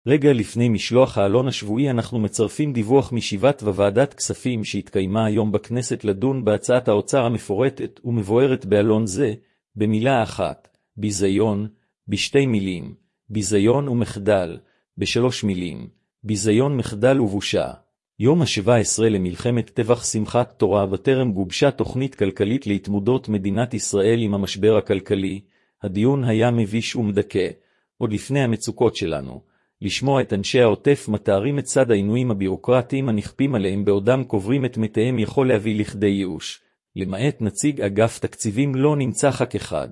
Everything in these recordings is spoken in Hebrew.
רגע לפני משלוח העלון השבועי אנחנו מצרפים דיווח מישיבת וועדת כספים שהתקיימה היום בכנסת לדון בהצעת האוצר המפורטת ומבוארת בעלון זה, במילה אחת, ביזיון, בשתי מילים, ביזיון ומחדל, בשלוש מילים, ביזיון מחדל ובושה. יום ה-17 למלחמת טבח שמחת תורה וטרם גובשה תוכנית כלכלית להתמודדות מדינת ישראל עם המשבר הכלכלי, הדיון היה מביש ומדכא, עוד לפני המצוקות שלנו. לשמוע את אנשי העוטף מתארים את צד העינויים הבירוקרטיים הנכפים עליהם בעודם קוברים את מתיהם יכול להביא לכדי ייאוש. למעט נציג אגף תקציבים לא נמצא ח"כ אחד.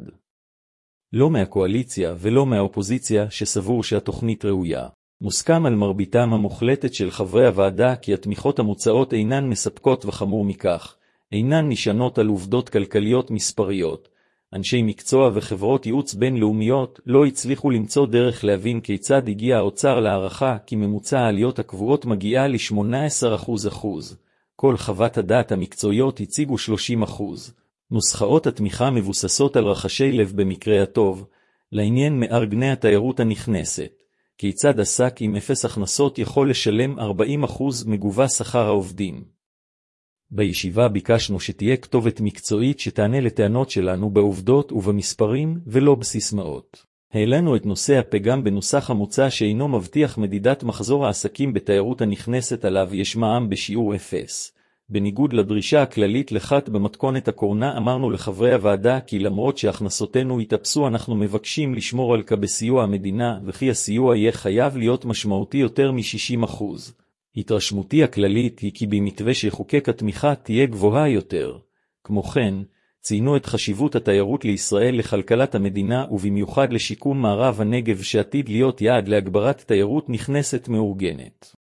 לא מהקואליציה ולא מהאופוזיציה שסבור שהתוכנית ראויה. מוסכם על מרביתם המוחלטת של חברי הוועדה כי התמיכות המוצעות אינן מספקות וחמור מכך, אינן נשענות על עובדות כלכליות מספריות. אנשי מקצוע וחברות ייעוץ בינלאומיות לא הצליחו למצוא דרך להבין כיצד הגיע האוצר להערכה כי ממוצע העליות הקבועות מגיעה ל-18%. כל חוות הדעת המקצועיות הציגו 30%. נוסחאות התמיכה מבוססות על רחשי לב במקרה הטוב, לעניין מארגני התיירות הנכנסת. כיצד עסק עם אפס הכנסות יכול לשלם 40% מגובה שכר העובדים. בישיבה ביקשנו שתהיה כתובת מקצועית שתענה לטענות שלנו בעובדות ובמספרים ולא בסיסמאות. העלינו את נושא הפגם בנוסח המוצע שאינו מבטיח מדידת מחזור העסקים בתיירות הנכנסת עליו יש מע"מ בשיעור 0. בניגוד לדרישה הכללית לחת במתכונת הקורונה אמרנו לחברי הוועדה כי למרות שהכנסותינו יתאפסו אנחנו מבקשים לשמור על בסיוע המדינה וכי הסיוע יהיה חייב להיות משמעותי יותר מ-60%. התרשמותי הכללית היא כי במתווה שחוקק התמיכה תהיה גבוהה יותר. כמו כן, ציינו את חשיבות התיירות לישראל לכלכלת המדינה ובמיוחד לשיקום מערב הנגב שעתיד להיות יעד להגברת תיירות נכנסת מאורגנת.